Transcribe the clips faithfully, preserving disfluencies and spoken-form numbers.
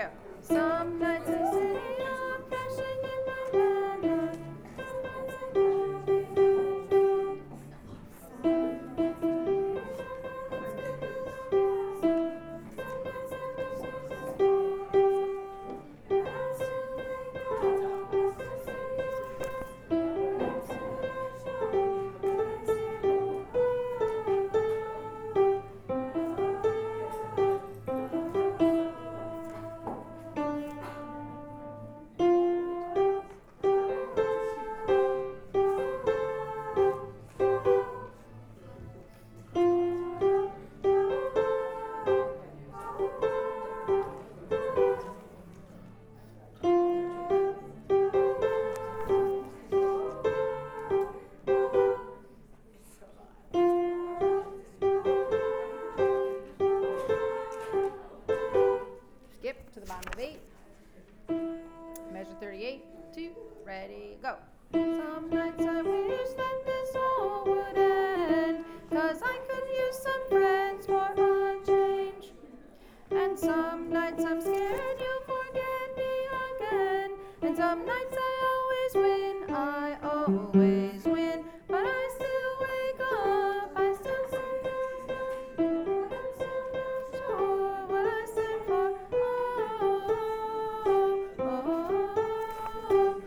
go. Some nights I'm sitting up, crashing in my bed. Skip to the bottom of eight. Measure thirty-eight, two, ready, go. Some nights I wish that this all would end, 'cause I could use some friends for a change. And some nights I'm scared you'll forget me again. And some nights I always win, I always win. But I still wake up, I still sing. I'm still not sure what I stand for. Oh, oh,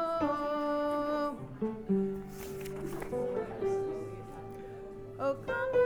oh, oh, oh. Oh, come